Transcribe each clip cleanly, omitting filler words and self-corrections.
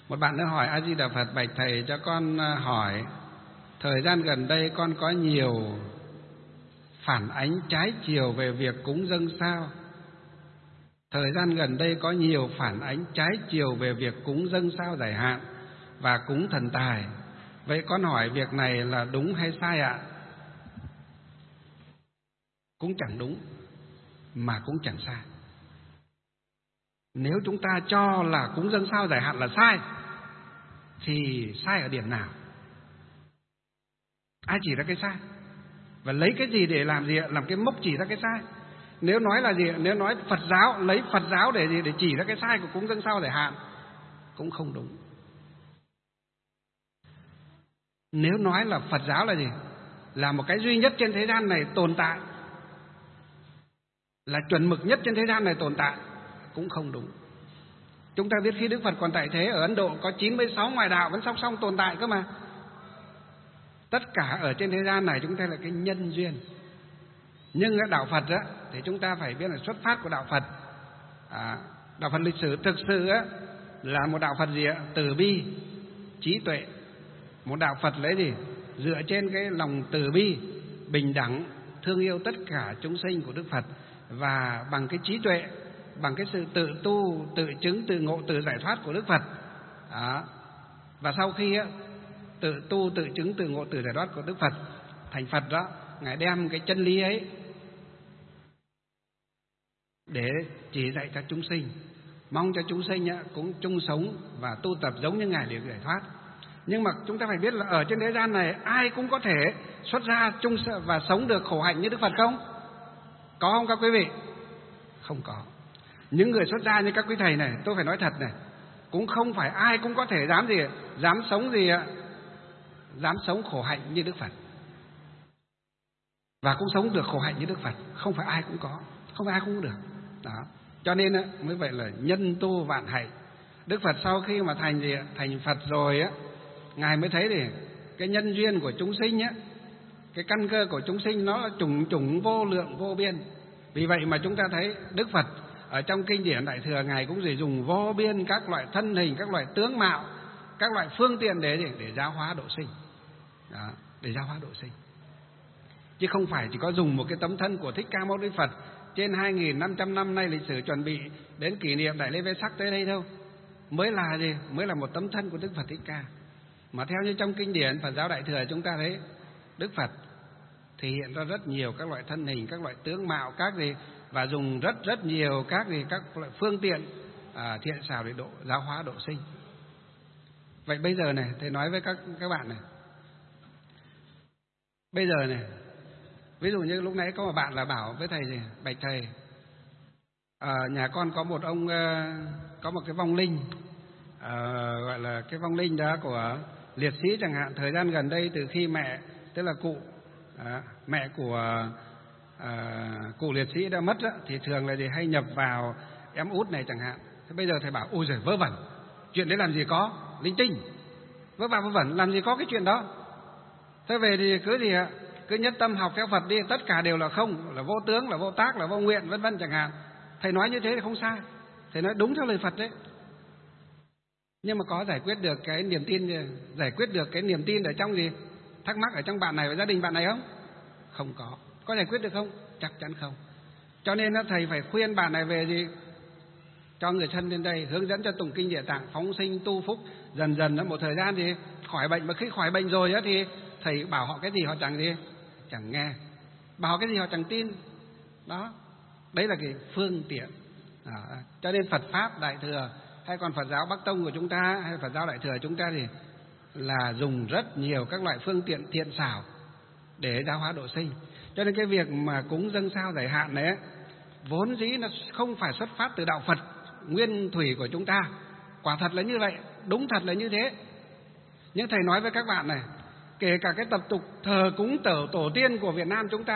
Một bạn nữa hỏi: A Di Đà Phật, bạch thầy cho con hỏi, thời gian gần đây con có nhiều phản ánh trái chiều về việc cúng dâng sao? Thời gian gần đây có nhiều phản ánh trái chiều về việc cúng dâng sao giải hạn và cúng thần tài. Vậy con hỏi việc này là đúng hay sai ạ? Cũng chẳng đúng mà cũng chẳng sai. Nếu chúng ta cho là cúng dâng sao giải hạn là sai thì sai ở điểm nào? Ai chỉ ra cái sai? Và lấy cái gì để làm gì ạ? Làm cái mốc chỉ ra cái sai. Nếu nói là gì? Nếu nói Phật giáo, lấy Phật giáo để gì? Để chỉ ra cái sai của cúng dâng sao giải hạn cũng không đúng. Nếu nói là Phật giáo là gì? Là một cái duy nhất trên thế gian này tồn tại, là chuẩn mực nhất trên thế gian này tồn tại, cũng không đúng. Chúng ta biết khi Đức Phật còn tại thế, ở Ấn Độ có 96 ngoại đạo vẫn song song tồn tại cơ mà. Tất cả ở trên thế gian này chúng ta là cái nhân duyên. Nhưng ở đạo Phật á, thì chúng ta phải biết là xuất phát của đạo Phật. Đạo Phật lịch sử thực sự á, là một đạo Phật gì ạ? Từ bi, trí tuệ. Một đạo Phật lấy gì? Dựa trên cái lòng từ bi, bình đẳng, thương yêu tất cả chúng sinh của Đức Phật. Và bằng cái trí tuệ, bằng cái sự tự tu, tự chứng, tự ngộ, tự giải thoát của Đức Phật. Và sau khi á, tự tu, tự chứng, tự ngộ, tự giải thoát của Đức Phật thành Phật đó, Ngài đem cái chân lý ấy để chỉ dạy cho chúng sinh, mong cho chúng sinh cũng chung sống và tu tập giống như Ngài để giải thoát. Nhưng mà chúng ta phải biết là ở trên thế gian này ai cũng có thể xuất gia chung và sống được khổ hạnh như Đức Phật không? Có không các quý vị? Không có. Những người xuất gia như các quý thầy này, tôi phải nói thật này, cũng không phải ai cũng có thể dám sống gì ạ? Dám sống khổ hạnh như Đức Phật. Và cũng sống được khổ hạnh như Đức Phật. Không phải ai cũng có, không phải ai cũng được. Đó. Cho nên mới vậy là nhân tu vạn hạnh. Đức Phật sau khi mà thành Phật rồi á, Ngài mới thấy thì cái nhân duyên của chúng sinh á, cái căn cơ của chúng sinh nó là chủng vô lượng vô biên. Vì vậy mà chúng ta thấy Đức Phật ở trong kinh điển Đại Thừa, Ngài cũng dùng vô biên các loại thân hình, các loại tướng mạo, các loại phương tiện để giáo hóa độ sinh. Đó, để giáo hóa độ sinh. Chứ không phải chỉ có dùng một cái tấm thân của Thích Ca Mâu Ni Phật trên 2.500 năm nay lịch sử chuẩn bị đến kỷ niệm Đại lễ Vê Sắc tới đây đâu. Mới là gì? Mới là một tấm thân của Đức Phật Thích Ca. Mà theo như trong kinh điển Phật giáo Đại Thừa chúng ta thấy Đức Phật thể hiện ra rất nhiều các loại thân hình, các loại tướng mạo, các gì, và dùng rất nhiều các loại phương tiện thiện xảo để giáo hóa độ sinh. Vậy bây giờ này, thầy nói với các bạn này. Bây giờ này, ví dụ như lúc nãy có một bạn là bảo với thầy gì, bạch thầy, nhà con có một ông, có một cái vong linh, gọi là cái vong linh đó của liệt sĩ chẳng hạn. Thời gian gần đây từ khi mẹ, tức là mẹ của cụ liệt sĩ đã mất đó, thì thường là hay nhập vào em út này chẳng hạn. Thế bây giờ thầy bảo ôi giời, vớ vẩn, chuyện đấy làm gì có, linh tinh, vớ vẩn, làm gì có cái chuyện đó. Thế về thì cứ nhất tâm học theo Phật đi, tất cả đều là không, là vô tướng, là vô tác, là vô nguyện, vân vân chẳng hạn. Thầy nói như thế thì không sai, thầy nói đúng theo lời Phật đấy. Nhưng mà có giải quyết được cái niềm tin, giải quyết được cái niềm tin ở trong gì, thắc mắc ở trong bạn này và gia đình bạn này không? Không có. Có giải quyết được không? Chắc chắn không. Cho nên thầy phải khuyên bạn này về gì, cho người thân lên đây, hướng dẫn cho tụng kinh Địa Tạng, phóng sinh tu phúc, dần dần một thời gian thì khỏi bệnh. Mà khi khỏi bệnh rồi thì thầy bảo họ cái gì họ chẳng nghe, bảo họ cái gì họ chẳng tin. Đó, đấy là cái phương tiện. Cho nên Phật Pháp Đại Thừa hay còn Phật giáo Bắc Tông của chúng ta hay Phật giáo Đại Thừa chúng ta thì là dùng rất nhiều các loại phương tiện thiện xảo để giáo hóa độ sinh. Cho nên cái việc mà cúng dâng sao giải hạn này vốn dĩ nó không phải xuất phát từ đạo Phật nguyên thủy của chúng ta. Quả thật là như vậy, đúng thật là như thế. Nhưng thầy nói với các bạn này, kể cả cái tập tục thờ cúng tổ tiên của Việt Nam chúng ta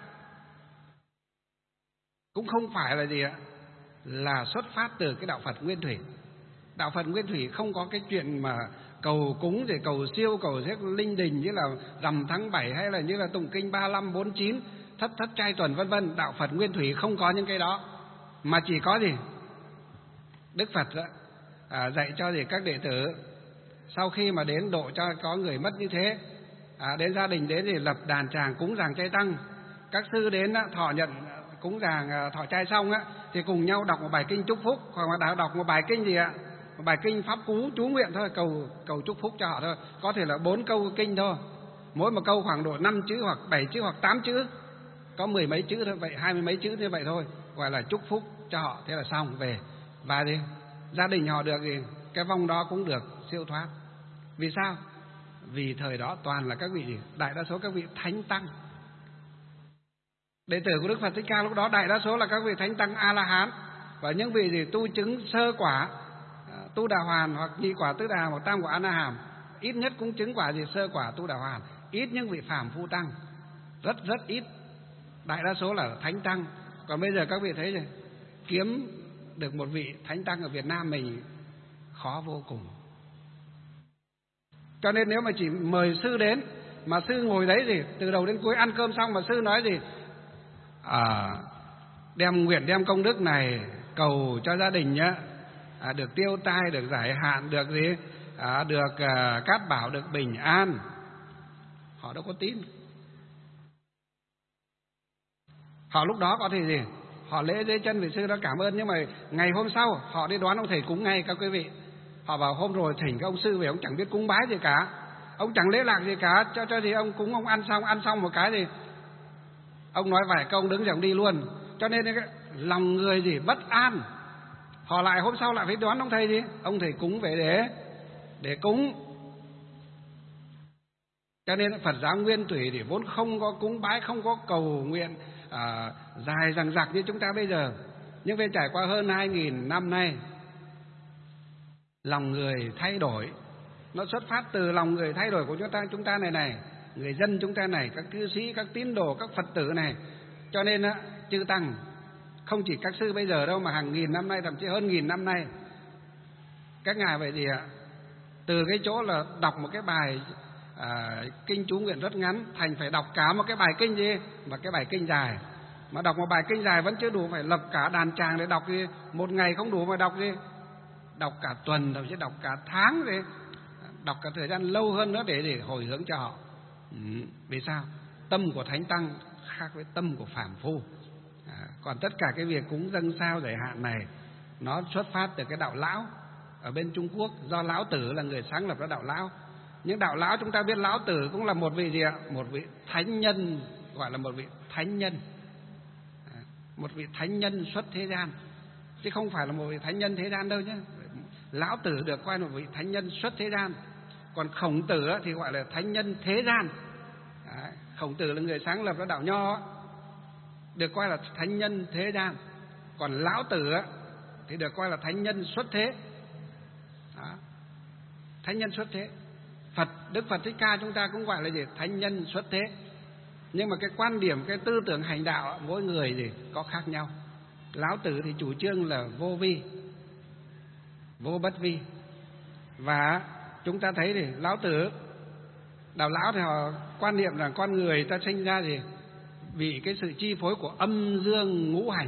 cũng không phải là gì ạ, là xuất phát từ cái đạo Phật nguyên thủy. Đạo Phật nguyên thủy không có cái chuyện mà cầu cúng để cầu siêu, cầu giết linh đình như là rằm tháng 7 hay là như là tụng kinh 35, 49, thất trai tuần vân vân. Đạo Phật nguyên thủy không có những cái đó, mà chỉ có gì? Đức Phật đó, dạy cho các đệ tử sau khi mà đến độ cho có người mất như thế, đến gia đình đến thì lập đàn tràng cúng dường chay tăng. Các sư đến thọ nhận cúng dường thọ trai xong thì cùng nhau đọc một bài kinh chúc phúc, hoặc là đọc một bài kinh gì một bài kinh pháp cú chú nguyện thôi, cầu chúc phúc cho họ thôi. Có thể là 4 câu kinh thôi, mỗi một câu khoảng độ 5 chữ hoặc 7 chữ hoặc 8 chữ, có 10 mấy chữ thôi, vậy 20 mấy chữ như vậy thôi, gọi là chúc phúc cho họ, thế là xong về. Và gì gia đình họ được thì cái vong đó cũng được siêu thoát. Vì sao? Vì thời đó toàn là các vị gì? Đại đa số các vị thánh tăng. Đệ tử của Đức Phật Thích Ca lúc đó đại đa số là các vị thánh tăng A La Hán, và những vị gì tu chứng sơ quả Tu Đà Hoàn, hoặc nhị quả Tứ Đà, hoặc tam quả A Na Hàm, ít nhất cũng chứng quả gì sơ quả Tu Đà Hoàn. Ít những vị phàm phu tăng, rất ít. Đại đa số là thánh tăng. Còn bây giờ các vị thấy rồi, kiếm được một vị thánh tăng ở Việt Nam mình khó vô cùng. Cho nên nếu mà chỉ mời sư đến, mà sư ngồi đấy gì từ đầu đến cuối ăn cơm xong mà sư nói gì đem nguyện đem công đức này cầu cho gia đình nhá, được tiêu tai, được giải hạn, được gì được cát bảo, được bình an, họ đâu có tin. Họ lúc đó có thể gì họ lễ dưới chân vị sư đó cảm ơn, nhưng mà ngày hôm sau họ đi đoán ông thầy cúng ngay. Các quý vị, họ bảo hôm rồi thỉnh các ông sư về, ông chẳng biết cúng bái gì cả, ông chẳng lễ lạc gì cả, cho gì ông cúng, ông ăn xong một cái gì ông nói vài câu, ông đứng dậy ông đi luôn. Cho nên cái lòng người gì bất an, họ lại hôm sau lại phải đoán ông thầy gì, ông thầy cúng về để cúng. Cho nên Phật giáo nguyên thủy thì vốn không có cúng bái, không có cầu nguyện dài dằng dặc như chúng ta bây giờ. Nhưng về trải qua hơn 2.000 năm nay, lòng người thay đổi, nó xuất phát từ lòng người thay đổi của chúng ta này, người dân chúng ta này, các cư sĩ, các tín đồ, các Phật tử này. Cho nên chư tăng không chỉ các sư bây giờ đâu, mà hàng nghìn năm nay, thậm chí hơn nghìn năm nay, các ngài vậy gì từ cái chỗ là đọc một cái bài kinh chú nguyện rất ngắn, thành phải đọc cả một cái bài kinh gì, mà cái bài kinh dài. Mà đọc một bài kinh dài vẫn chưa đủ, phải lập cả đàn tràng để đọc gì. Một ngày không đủ mà đọc gì, đọc cả tuần, thậm chí đọc cả tháng gì, đọc cả thời gian lâu hơn nữa để hồi hướng cho họ. Vì sao? Tâm của thánh tăng khác với tâm của phàm phu. Còn tất cả cái việc cúng dâng sao giải hạn này, nó xuất phát từ cái đạo lão ở bên Trung Quốc, do Lão Tử là người sáng lập ra đạo lão. Nhưng đạo lão chúng ta biết Lão Tử cũng là một vị gì ạ? Một vị thánh nhân, gọi là một vị thánh nhân, một vị thánh nhân xuất thế gian, chứ không phải là một vị thánh nhân thế gian đâu nhé. Lão Tử được coi là một vị thánh nhân xuất thế gian. Còn Khổng Tử thì gọi là thánh nhân thế gian. Khổng Tử là người sáng lập ra đạo Nho, được coi là thánh nhân thế gian. Còn Lão Tử thì được coi là thánh nhân xuất thế. Thánh nhân xuất thế. Đức Phật Thích Ca chúng ta cũng gọi là gì? Thánh nhân xuất thế. Nhưng mà cái quan điểm, cái tư tưởng hành đạo mỗi người thì có khác nhau. Lão Tử thì chủ trương là vô vi, vô bất vi. Và chúng ta thấy thì Lão Tử, đạo lão thì họ quan niệm rằng con người ta sinh ra thì vì cái sự chi phối của âm dương ngũ hành.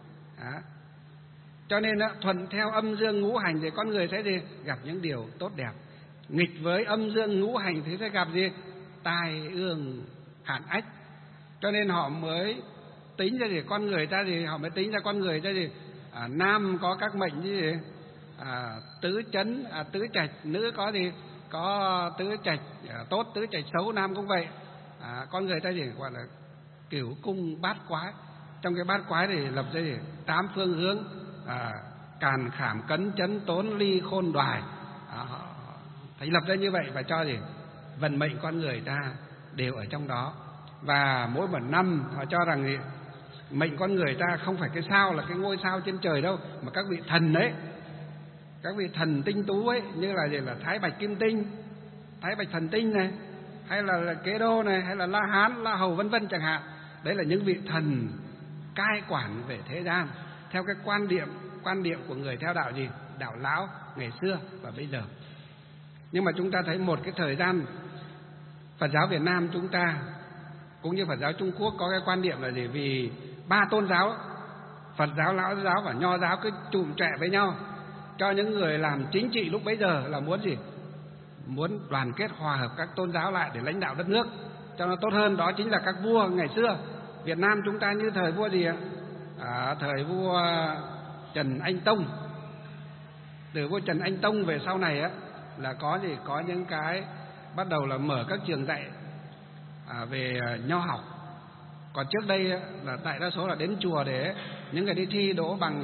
Cho nên thuận theo âm dương ngũ hành thì con người sẽ gì? Gặp những điều tốt đẹp. Nghịch với âm dương ngũ hành thì sẽ gặp gì? Tai ương hạn ách. Cho nên họ mới tính ra thì con người ta thì họ mới tính ra con người ta thì nam có các mệnh như gì? Tứ chấn, tứ trạch, nữ có gì? Có tứ trạch tốt, tứ trạch xấu, nam cũng vậy. Con người ta thì gọi là cửu cung bát quái. Trong cái bát quái thì lập ra gì? 8 phương hướng, càn khảm cấn chấn tốn ly khôn đoài. Thành lập ra như vậy và cho gì? Vận mệnh con người ta đều ở trong đó. Và mỗi một năm họ cho rằng gì? Mệnh con người ta không phải cái sao là cái ngôi sao trên trời đâu, mà các vị thần đấy, các vị thần tinh tú ấy, như là gì? Là Thái Bạch Kim Tinh, Thái Bạch Thần Tinh này, hay là Kế Đô này, hay là La Hán, La Hầu vân vân chẳng hạn. Đấy là những vị thần cai quản về thế gian theo cái quan điểm của người theo đạo gì? Đạo lão ngày xưa và bây giờ. Nhưng mà chúng ta thấy một cái thời gian Phật giáo Việt Nam chúng ta cũng như Phật giáo Trung Quốc có cái quan điểm là gì? Vì 3 tôn giáo, Phật giáo, Lão giáo và Nho giáo cứ trụm trẹ với nhau, cho những người làm chính trị lúc bấy giờ là muốn gì? Muốn đoàn kết hòa hợp các tôn giáo lại để lãnh đạo đất nước cho nó tốt hơn. Đó chính là các vua ngày xưa. Việt Nam chúng ta như thời vua gì ạ? Thời vua Trần Anh Tông. Từ vua Trần Anh Tông về sau này á là có gì? Có những cái bắt đầu là mở các trường dạy về nho học. Còn trước đây là đại đa số là đến chùa để những người đi thi đỗ bằng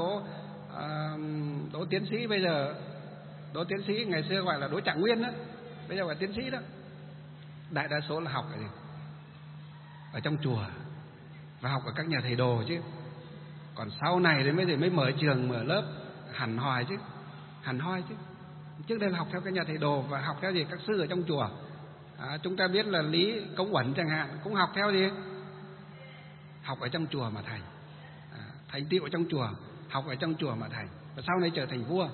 đỗ tiến sĩ. Bây giờ đỗ tiến sĩ ngày xưa gọi là đỗ trạng nguyên đó, bây giờ gọi là tiến sĩ đó. Đại đa số là học ở trong chùa và học ở các nhà thầy đồ chứ. Còn sau này đến mới mở trường mở lớp hẳn hoi chứ. Trước đây là học theo các nhà thầy đồ và học theo gì? Các sư ở trong chùa. Chúng ta biết là Lý Công Uẩn chẳng hạn cũng học theo gì? Học ở trong chùa mà thành. Thành tựu ở trong chùa, học ở trong chùa mà thành, và sau này trở thành vua.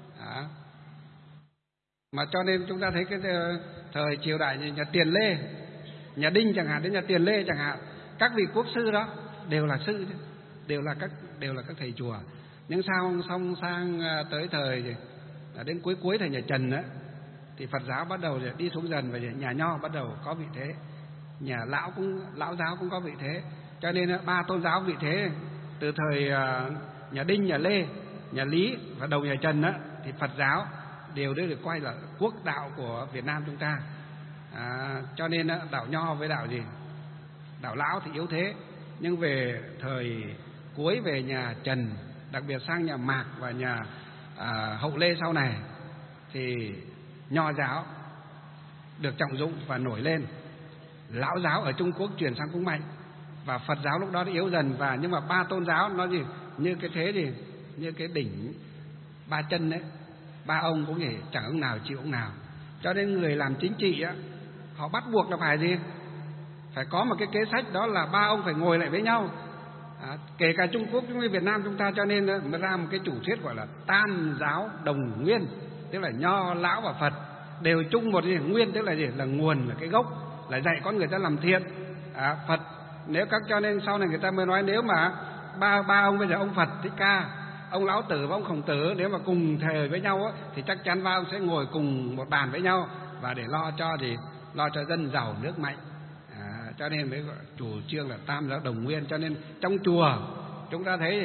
Mà cho nên chúng ta thấy cái thời triều đại nhà Tiền Lê, nhà Đinh chẳng hạn, đến nhà Tiền Lê chẳng hạn, các vị quốc sư đó đều là sư, đều là các thầy chùa. Nhưng xong sang tới thời đến cuối thời nhà Trần á, thì Phật giáo bắt đầu đi xuống dần và nhà Nho bắt đầu có vị thế, nhà Lão giáo cũng có vị thế. Cho nên ba tôn giáo vị thế từ thời nhà Đinh, nhà Lê, nhà Lý và đầu nhà Trần á, thì Phật giáo đều được coi là quốc đạo của Việt Nam chúng ta. Cho nên đạo Nho với đạo gì? Đạo Lão thì yếu thế. Nhưng về thời cuối, về nhà Trần, đặc biệt sang nhà Mạc và nhà Hậu Lê sau này, thì Nho giáo được trọng dụng và nổi lên. Lão giáo ở Trung Quốc chuyển sang cũng mạnh, và Phật giáo lúc đó đã yếu dần. Và nhưng mà ba tôn giáo nó gì? Như cái thế gì? Như cái đỉnh ba chân đấy, ba ông cũng gì? Chẳng ông nào chịu ông nào. Cho nên người làm chính trị á, họ bắt buộc là phải gì? Phải có một cái kế sách, đó là ba ông phải ngồi lại với nhau. Kể cả Trung Quốc cũng như Việt Nam chúng ta, cho nên mới ra một cái chủ thuyết gọi là tam giáo đồng nguyên, tức là Nho, Lão và Phật đều chung một gì? Nguyên, tức là gì? Là nguồn, là cái gốc, là dạy con người ta làm thiện. Phật nếu cho nên sau này người ta mới nói, nếu mà ba ông bây giờ, ông Phật Thích Ca, ông Lão Tử và ông Khổng Tử, nếu mà cùng thời với nhau á, thì chắc chắn ba ông sẽ ngồi cùng một bàn với nhau và để lo cho dân giàu nước mạnh. Cho nên mới gọi chủ trương là tam giáo đồng nguyên. Cho nên trong chùa chúng ta thấy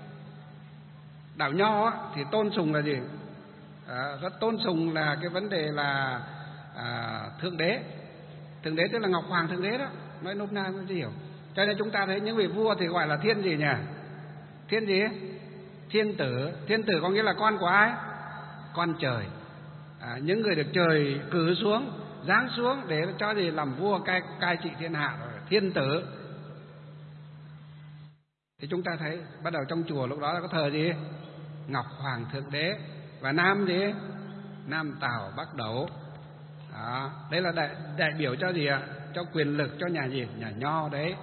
đạo Nho á, thì tôn sùng là gì? Rất tôn sùng là cái vấn đề là thượng đế. Thượng đế tức là Ngọc Hoàng Thượng Đế đó, nói nôm na không hiểu. Cho nên chúng ta thấy những vị vua thì gọi là thiên gì nhỉ? Thiên gì? Thiên tử. Thiên tử có nghĩa là con của ai? Con trời. Những người được trời cử xuống, giáng xuống để cho gì? Làm vua cai trị thiên hạ, thiên tử. Thì chúng ta thấy bắt đầu trong chùa lúc đó là có thờ gì? Ngọc Hoàng Thượng Đế. Và nam gì? Nam Tào Bắc Đấu. Đấy là đại biểu cho gì ạ? Cho quyền lực, cho nhà gì? Nhà Nho đấy.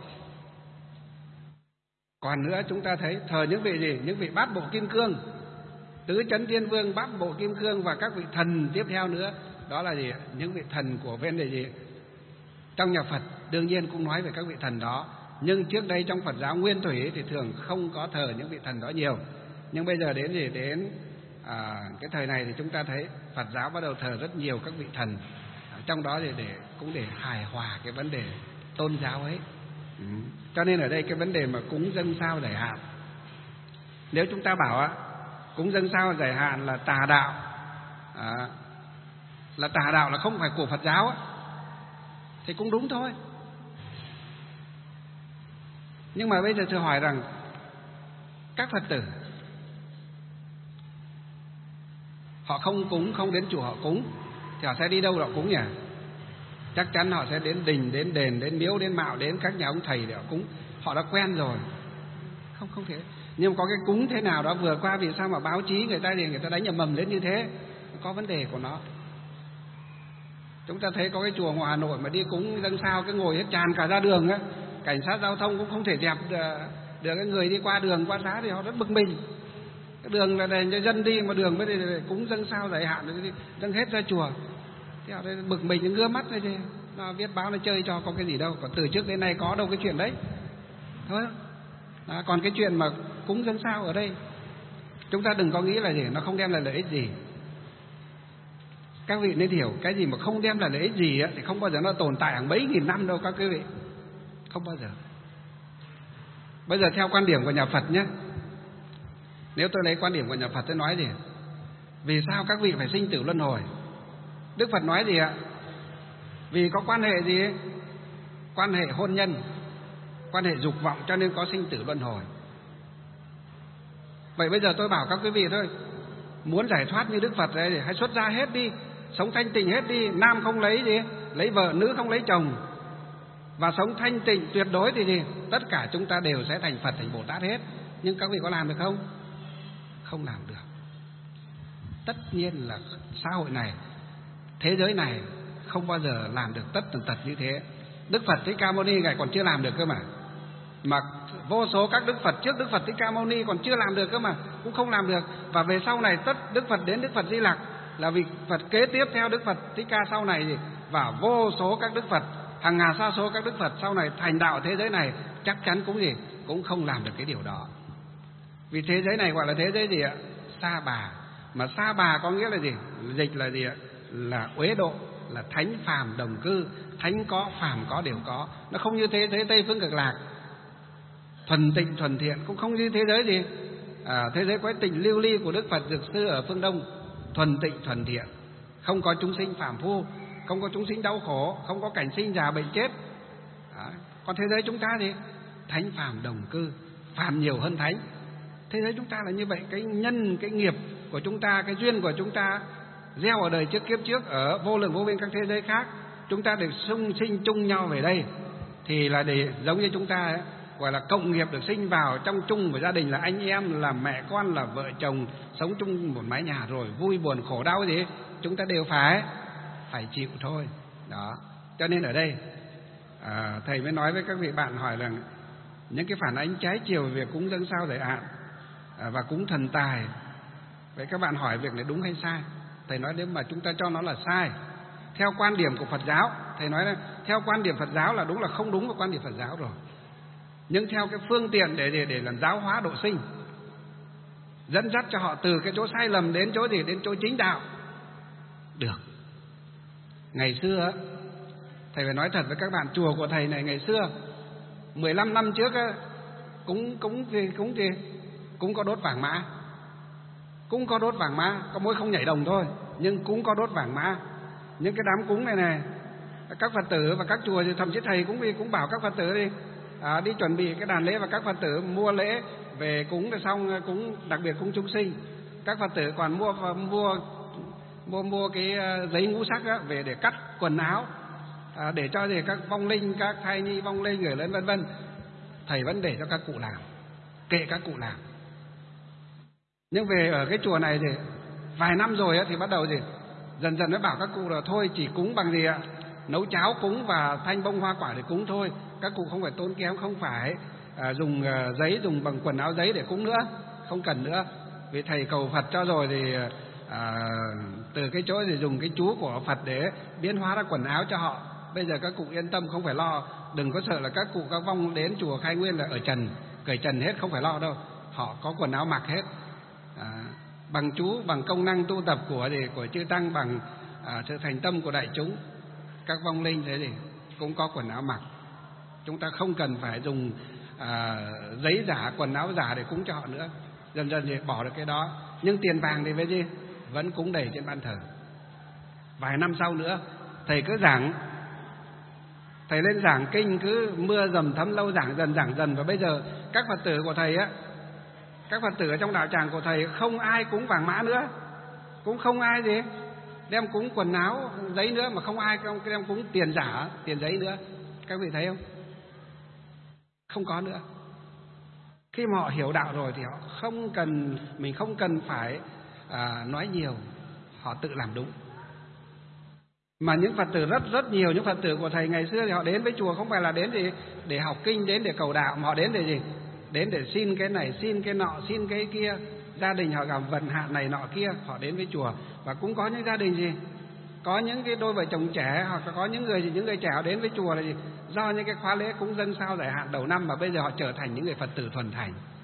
Còn nữa chúng ta thấy thờ những vị gì? Những vị bát bộ kim cương, tứ chấn thiên vương, bát bộ kim cương, và các vị thần tiếp theo nữa. Đó là gì? Những vị thần của bên này gì? Trong nhà Phật đương nhiên cũng nói về các vị thần đó, nhưng trước đây trong Phật giáo nguyên thủy thì thường không có thờ những vị thần đó nhiều. Nhưng bây giờ đến cái thời này thì chúng ta thấy Phật giáo bắt đầu thờ rất nhiều các vị thần, trong đó thì để hài hòa cái vấn đề tôn giáo ấy. Cho nên ở đây cái vấn đề mà cúng dâng sao giải hạn, nếu chúng ta bảo cúng dâng sao giải hạn là tà đạo, là không phải của Phật giáo thì cũng đúng thôi. Nhưng mà bây giờ thưa hỏi rằng các Phật tử họ không cúng, không đến chùa họ cúng, thì họ sẽ đi đâu họ cúng nhỉ? Chắc chắn họ sẽ đến đình, đến đền, đến miếu, đến mạo, đến các nhà ông thầy để họ cúng. Họ đã quen rồi. Không thể. Nhưng mà có cái cúng thế nào đó vừa qua, vì sao mà báo chí người ta đánh nhầm mầm lên như thế? Có vấn đề của nó. Chúng ta thấy có cái chùa ngoài Hà Nội mà đi cúng dâng sao cái ngồi hết tràn cả ra đường á, cảnh sát giao thông cũng không thể dẹp được cái người đi qua đường qua xá, thì họ rất bực mình. Cái đường là để cho dân đi, mà đường mới để cúng dâng sao giải hạn, dâng hết ra chùa. Thế họ bực mình, ngứa mắt thôi chứ. Nó viết báo nó chơi cho có cái gì đâu. Còn từ trước đến nay có đâu cái chuyện đấy. Thôi. Còn cái chuyện mà cúng dâng sao ở đây Chúng ta đừng có nghĩ là gì nó không đem lại lợi ích gì. Các vị nên hiểu, cái gì mà không đem lại lợi ích gì thì không bao giờ nó tồn tại hàng mấy nghìn năm đâu các quý vị. Không bao giờ. Bây giờ theo quan điểm của nhà Phật nhé, nếu tôi lấy quan điểm của nhà Phật tôi nói gì? Vì sao các vị phải sinh tử luân hồi? Đức Phật nói gì ạ? Vì có quan hệ gì? Quan hệ hôn nhân, quan hệ dục vọng cho nên có sinh tử luân hồi. Vậy bây giờ tôi bảo các quý vị thôi, muốn giải thoát như Đức Phật đấy thì hãy xuất gia hết đi, sống thanh tịnh hết đi, nam không lấy gì, lấy vợ, nữ không lấy chồng, và sống thanh tịnh tuyệt đối thì gì? Tất cả chúng ta đều sẽ thành Phật, thành Bồ Tát hết. Nhưng các vị có làm được không? Không làm được. Tất nhiên là xã hội này, thế giới này không bao giờ làm được tất tần tật như thế. Đức Phật Thích Ca Mâu Ni ngài còn chưa làm được cơ mà vô số các Đức Phật trước Đức Phật Thích Ca Mâu Ni còn chưa làm được cơ mà, cũng không làm được. Và về sau này tất Đức Phật đến Đức Phật Di Lặc là vị Phật kế tiếp theo Đức Phật Thích Ca sau này gì? Và vô số các Đức Phật, hàng ngàn sa số các Đức Phật sau này thành đạo thế giới này chắc chắn cũng gì? Cũng không làm được cái điều đó. Vì thế giới này gọi là thế giới gì ạ? Sa bà. Mà sa bà có nghĩa là gì? Dịch là gì ạ? Là uế độ, là thánh phàm đồng cư. Thánh có, phàm có, đều có. Nó không như thế giới Tây Phương Cực Lạc, thuần tịnh thuần thiện, cũng không như thế giới gì? Thế giới quái tịnh lưu ly của Đức Phật Dược Sư ở phương Đông, thuần tịnh thuần thiện, không có chúng sinh phàm phu, không có chúng sinh đau khổ, không có cảnh sinh già bệnh chết. Còn thế giới chúng ta thì thánh phàm đồng cư, phàm nhiều hơn thánh. Thế giới chúng ta là như vậy. Cái nhân, cái nghiệp của chúng ta, cái duyên của chúng ta gieo ở đời trước kiếp trước, ở vô lượng vô biên các thế giới khác, chúng ta đều xung sinh chung nhau về đây, thì là để giống như chúng ta ấy, gọi là cộng nghiệp, được sinh vào trong chung của gia đình, là anh em, là mẹ con, là vợ chồng, sống chung một mái nhà, rồi vui buồn khổ đau gì chúng ta đều phải chịu thôi. Đó. Cho nên ở đây thầy mới nói với các vị bạn hỏi rằng những cái phản ánh trái chiều về việc cúng dâng sao giải hạn và cúng thần tài. Vậy các bạn hỏi việc này đúng hay sai? Thầy nói nếu mà chúng ta cho nó là sai theo quan điểm của Phật giáo, thầy nói là theo quan điểm Phật giáo là đúng, là không đúng với quan điểm Phật giáo rồi. Nhưng theo cái phương tiện để làm giáo hóa độ sinh, dẫn dắt cho họ từ cái chỗ sai lầm đến chỗ gì? Đến chỗ chính đạo, được. Ngày xưa thầy phải nói thật với các bạn, chùa của thầy này ngày xưa 15 năm trước cũng có đốt vàng mã. Cũng có đốt vàng mã, có mỗi không nhảy đồng thôi, nhưng cũng có đốt vàng mã. Những cái đám cúng này các Phật tử và các chùa thì thậm chí thầy cũng bảo các Phật tử đi chuẩn bị cái đàn lễ, và các Phật tử mua lễ về cúng rồi xong cúng, đặc biệt cúng chúng sinh. Các Phật tử còn mua cái giấy ngũ sắc đó, về để cắt quần áo, để cho gì các vong linh, các thai nhi vong linh gửi lên vân vân. Thầy vẫn để cho các cụ làm, kệ các cụ làm. Nhưng về ở cái chùa này thì vài năm rồi thì bắt đầu dần dần mới bảo các cụ là thôi chỉ cúng bằng gì ạ? Nấu cháo cúng và thanh bông hoa quả để cúng thôi. Các cụ không phải tốn kém, không phải dùng giấy, dùng bằng quần áo giấy để cúng nữa, không cần nữa. Vì thầy cầu Phật cho rồi thì từ cái chỗ thì dùng cái chú của Phật để biến hóa ra quần áo cho họ. Bây giờ các cụ yên tâm, không phải lo, đừng có sợ là các cụ các vong đến chùa Khai Nguyên là ở trần, cởi trần hết, không phải lo đâu. Họ có quần áo mặc hết. Bằng chú, bằng công năng tu tập của chư tăng, bằng sự thành tâm của đại chúng, các vong linh thế thì cũng có quần áo mặc. Chúng ta không cần phải dùng giấy giả, quần áo giả để cúng cho họ nữa. Dần dần thì bỏ được cái đó. Nhưng tiền vàng thì với gì? Vẫn cúng đầy trên ban thờ. Vài năm sau nữa thầy cứ giảng, thầy lên giảng kinh, cứ mưa dầm thấm lâu, giảng dần. Và bây giờ các Phật tử của thầy các Phật tử ở trong đạo tràng của thầy không ai cúng vàng mã nữa, cũng không ai đem cúng quần áo giấy nữa, mà không ai đem cúng tiền giả, tiền giấy nữa. Các vị thấy không? Không có nữa. Khi mà họ hiểu đạo rồi thì họ mình không cần phải nói nhiều, họ tự làm đúng. Mà những Phật tử rất nhiều, những Phật tử của thầy ngày xưa thì họ đến với chùa không phải là đến để học kinh, đến để cầu đạo, mà họ đến để gì? Đến để xin cái này, xin cái nọ, xin cái kia. Gia đình họ gặp vận hạn này nọ kia, họ đến với chùa. Và cũng có những gia đình có những cái đôi vợ chồng trẻ, hoặc có những người trẻ họ đến với chùa là do những cái khóa lễ cúng dâng sao giải hạn đầu năm mà bây giờ họ trở thành những người Phật tử thuần thành.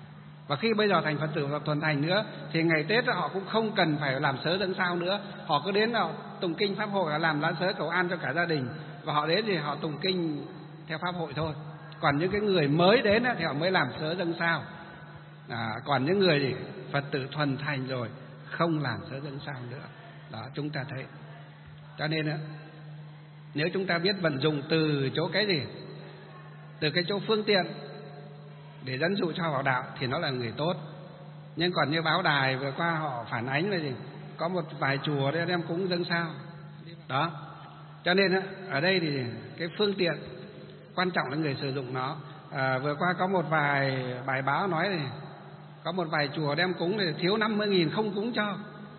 Và khi bây giờ thành Phật tử thuần thành nữa thì ngày Tết họ cũng không cần phải làm sớ dâng sao nữa. Họ cứ đến họ tụng kinh pháp hội, làm lá sớ cầu an cho cả gia đình, và họ đến thì họ tụng kinh theo pháp hội thôi. Còn những cái người mới đến thì họ mới làm sớ dâng sao. Còn những người thì Phật tử thuần thành rồi không làm sớ dâng sao nữa. Đó, chúng ta thấy. Cho nên nếu chúng ta biết vận dụng từ chỗ cái gì, từ cái chỗ phương tiện để dẫn dụ cho họ vào đạo thì nó là người tốt. Nhưng còn như báo đài vừa qua họ phản ánh là gì, có một vài chùa đem cúng dâng sao đó. Cho nên ở đây thì cái phương tiện quan trọng là người sử dụng nó. Vừa qua có một vài bài báo nói thì có một vài chùa đem cúng thì thiếu 50.000 không cúng cho.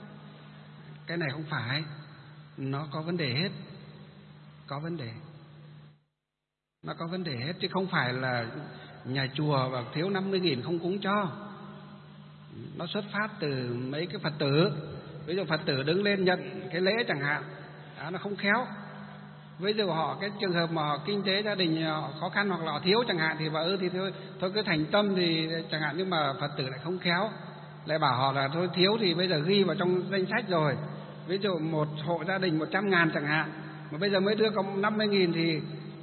Cái này không phải, nó có vấn đề hết. Có vấn đề, nó có vấn đề hết, chứ không phải là nhà chùa và thiếu 50.000 không cúng cho. Nó xuất phát từ mấy cái Phật tử. Ví dụ Phật tử đứng lên nhận cái lễ chẳng hạn, nó không khéo. Ví dụ họ cái trường hợp mà họ kinh tế gia đình họ khó khăn hoặc là họ thiếu chẳng hạn thì bảo thì thôi cứ thành tâm thì chẳng hạn. Nhưng mà Phật tử lại không khéo, lại bảo họ là thôi thiếu thì bây giờ ghi vào trong danh sách rồi. Ví dụ một hộ gia đình 100.000 chẳng hạn, mà bây giờ mới đưa có 50.000 thì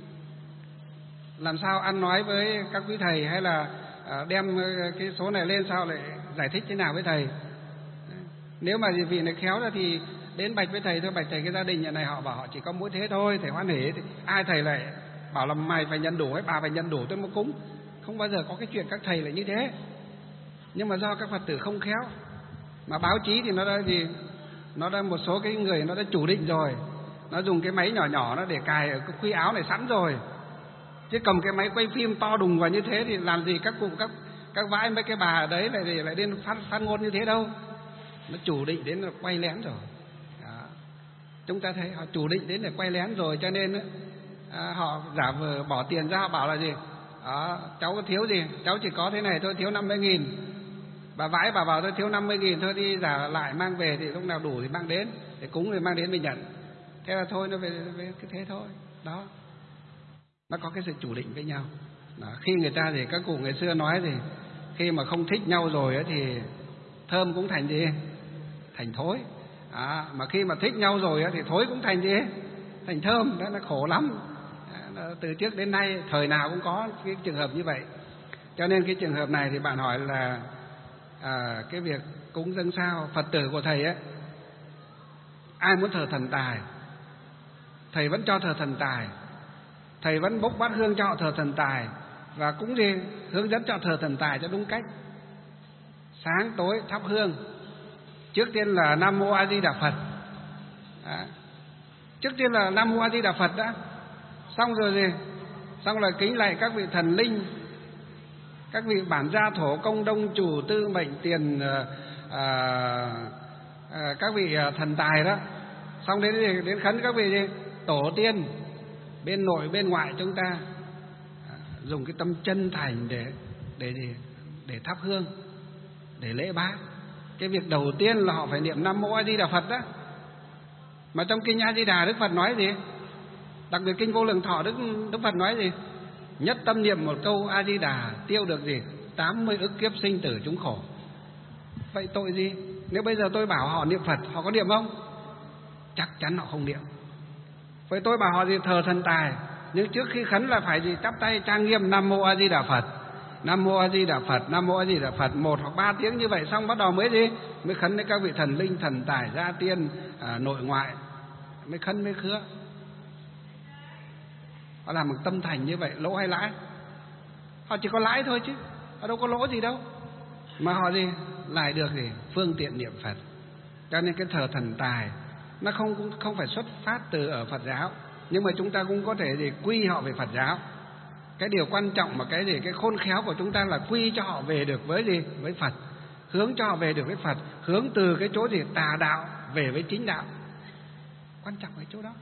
làm sao ăn nói với các quý thầy, hay là đem cái số này lên sao lại giải thích thế nào với thầy. Nếu mà vị này khéo ra thì đến bạch với thầy thôi, bạch thầy cái gia đình nhà này họ bảo họ chỉ có mỗi thế thôi, thầy hoan hỉ. Thì ai thầy lại bảo là mày phải nhận đủ hay bà phải nhận đủ tôi mới cúng. Không bao giờ có cái chuyện các thầy lại như thế. Nhưng mà do các Phật tử không khéo, mà báo chí thì nó đã gì, nó đã một số cái người nó đã chủ định rồi, nó dùng cái máy nhỏ nhỏ nó để cài ở cái khuy áo này sẵn rồi, chứ cầm cái máy quay phim to đùng vào như thế thì làm gì các cụ các vãi mấy cái bà ở đấy lại đến phát ngôn như thế đâu. Nó chủ định đến là quay lén rồi. Đó. Chúng ta thấy họ chủ định đến để quay lén rồi, cho nên họ giả vờ bỏ tiền ra, họ bảo là gì đó, cháu có thiếu gì, cháu chỉ có thế này thôi, thiếu 50.000. Bà vãi bà bảo tôi thiếu 50.000 thôi, đi giả lại mang về thì lúc nào đủ thì mang đến, để cúng thì mang đến mình nhận. Thế là thôi, nó về cái thế thôi. Đó, nó có cái sự chủ định với nhau. Đó. Khi người ta thì các cụ ngày xưa nói thì khi mà không thích nhau rồi ấy, thì thơm cũng thành gì, thành thối. Mà khi mà thích nhau rồi ấy, thì thối cũng thành gì, thành thơm. Đó là khổ lắm. Từ trước đến nay thời nào cũng có cái trường hợp như vậy. Cho nên cái trường hợp này thì bạn hỏi là cái việc cúng dâng sao Phật tử của thầy ấy, ai muốn thờ thần tài, thầy vẫn cho thờ thần tài, thầy vẫn bốc bát hương cho họ thờ thần tài, và cũng gì hướng dẫn cho thờ thần tài cho đúng cách. Sáng tối thắp hương, trước tiên là Nam Mô A Di Đà Phật. Trước tiên là Nam Mô A Di Đà Phật đã, xong rồi gì, xong là kính lạy các vị thần linh, các vị bản gia thổ công đông chủ tư mệnh tiền, các vị thần tài đó. Xong đến khấn các vị gì, tổ tiên bên nội bên ngoại chúng ta, dùng cái tâm chân thành để thắp hương, để lễ bái. Cái việc đầu tiên là họ phải niệm Nam Mô A Di Đà Phật đó. Mà trong kinh A Di Đà Đức Phật nói gì, đặc biệt kinh Vô Lượng Thọ Đức Phật nói gì, nhất tâm niệm một câu A Di Đà tiêu được gì 80 ức kiếp sinh tử chúng khổ. Vậy tội gì? Nếu bây giờ tôi bảo họ niệm Phật, họ có niệm không? Chắc chắn họ không niệm. Vậy tôi bảo họ gì thờ thần tài, nhưng trước khi khấn là phải gì chắp tay trang nghiêm Nam Mô A Di Đà Phật, Nam Mô A Di Đà Phật, Nam Mô A Di Đà Phật 1 hoặc 3 tiếng như vậy, xong bắt đầu mới gì, mới khấn với các vị thần linh thần tài gia tiên nội ngoại, mới khấn mới khứa. Họ làm một tâm thành như vậy, lỗ hay lãi? Họ chỉ có lãi thôi chứ họ đâu có lỗ gì đâu. Mà họ gì lại được gì phương tiện niệm Phật. Cho nên cái thờ thần tài nó không phải xuất phát từ ở Phật giáo, nhưng mà chúng ta cũng có thể gì quy họ về Phật giáo. Cái điều quan trọng mà cái gì, cái khôn khéo của chúng ta là quy cho họ về được với gì, với Phật, hướng cho họ về được với Phật, hướng từ cái chỗ gì tà đạo về với chính đạo. Quan trọng ở chỗ đó.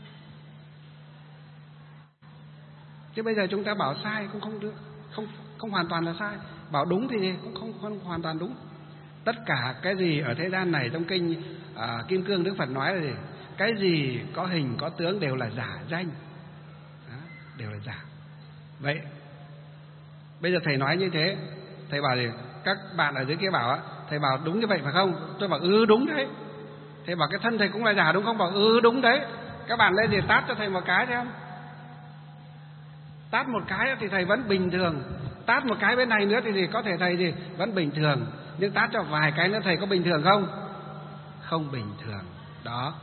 Chứ bây giờ chúng ta bảo sai cũng không được, không hoàn toàn là sai, bảo đúng thì cũng không hoàn toàn đúng. Tất cả cái gì ở thế gian này, trong kinh Kim Cương Đức Phật nói là gì, cái gì có hình có tướng đều là giả danh. Đó, đều là giả. Vậy bây giờ thầy nói như thế, thầy bảo gì các bạn ở dưới kia bảo thầy bảo đúng như vậy phải không? Tôi bảo đúng đấy. Thầy bảo cái thân thầy cũng là giả đúng không? Bảo đúng đấy. Các bạn lên thì tát cho thầy một cái thấy không? Tát một cái thì thầy vẫn bình thường, tát một cái bên này nữa thì có thể thầy thì vẫn bình thường, nhưng tát cho vài cái nữa thầy có bình thường không? Không bình thường. Đó,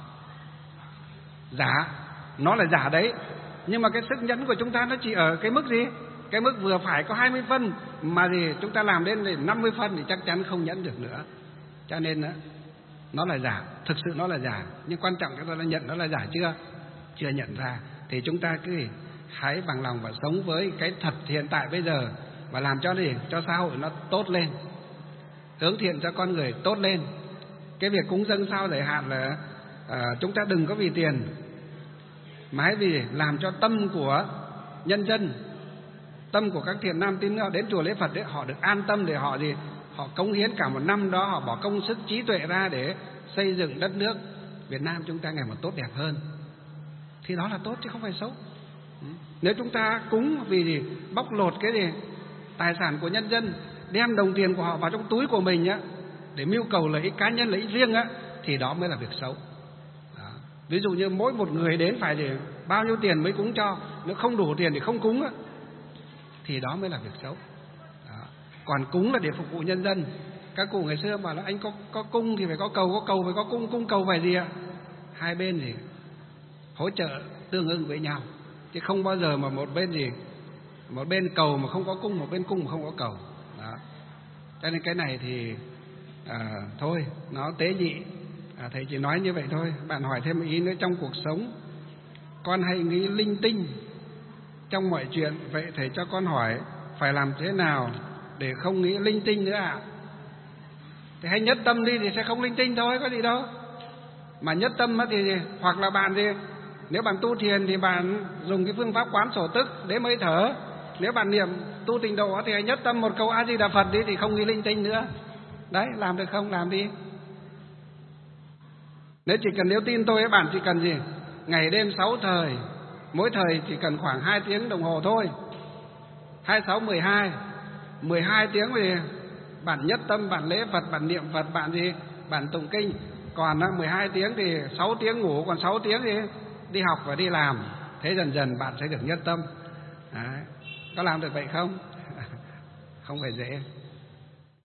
giả, nó là giả đấy, nhưng mà cái sức nhẫn của chúng ta nó chỉ ở cái mức gì? Cái mức vừa phải có 20 phân mà gì chúng ta làm đến 50 phân thì chắc chắn không nhẫn được nữa. Cho nên nó là giả, thực sự nó là giả, nhưng quan trọng chúng ta đã nhận nó là giả chưa? Chưa nhận ra thì chúng ta cứ hãy bằng lòng và sống với cái thật hiện tại bây giờ, và làm cho gì? Cho xã hội nó tốt lên, hướng thiện cho con người tốt lên. Cái việc cúng dâng sao giải hạn là chúng ta đừng có vì tiền, mà hãy vì làm cho tâm của nhân dân, tâm của các thiện nam tín nữ đến chùa lễ Phật đấy, họ được an tâm để họ gì? Họ cống hiến cả một năm đó, họ bỏ công sức trí tuệ ra để xây dựng đất nước Việt Nam chúng ta ngày một tốt đẹp hơn, thì đó là tốt chứ không phải xấu. Nếu chúng ta cúng vì gì? Bóc lột cái gì? Tài sản của nhân dân, đem đồng tiền của họ vào trong túi của mình á, để mưu cầu lợi ích cá nhân, lợi ích riêng á, thì đó mới là việc xấu. Đó. Ví dụ như mỗi một người đến phải gì? Bao nhiêu tiền mới cúng cho, nếu không đủ tiền thì không cúng á, thì đó mới là việc xấu. Đó. Còn cúng là để phục vụ nhân dân. Các cụ ngày xưa bảo là anh có cung thì phải có cầu phải có cung, cung cầu phải gì ạ? Hai bên thì hỗ trợ tương ưng với nhau, chứ không bao giờ mà một bên gì, một bên cầu mà không có cung, một bên cung mà không có cầu. Đó. Cho nên cái này thì thôi nó tế nhị, thầy chỉ nói như vậy thôi. Bạn hỏi thêm một ý nữa, trong cuộc sống con hay nghĩ linh tinh trong mọi chuyện, vậy thầy cho con hỏi phải làm thế nào để không nghĩ linh tinh nữa ạ? Thì hãy nhất tâm đi thì sẽ không linh tinh thôi, có gì đâu. Mà nhất tâm thì hoặc là bạn gì, nếu bạn tu thiền thì bạn dùng cái phương pháp quán sổ tức để mới thở. Nếu bạn niệm tu tịnh độ thì hãy nhất tâm một câu A Di Đà Phật đi, thì không nghĩ linh tinh nữa. Đấy, làm được không? Làm đi. Nếu tin tôi, bạn chỉ cần gì? Ngày đêm 6 thời, mỗi thời chỉ cần khoảng 2 tiếng đồng hồ thôi. 26, 12 tiếng thì bạn nhất tâm, bạn lễ Phật, bạn niệm Phật, bạn gì? Bạn tụng kinh. Còn 12 tiếng thì 6 tiếng ngủ, còn 6 tiếng thì đi học và đi làm. Thế dần dần bạn sẽ được nhất tâm. Đấy. Có làm được vậy không? Không phải dễ.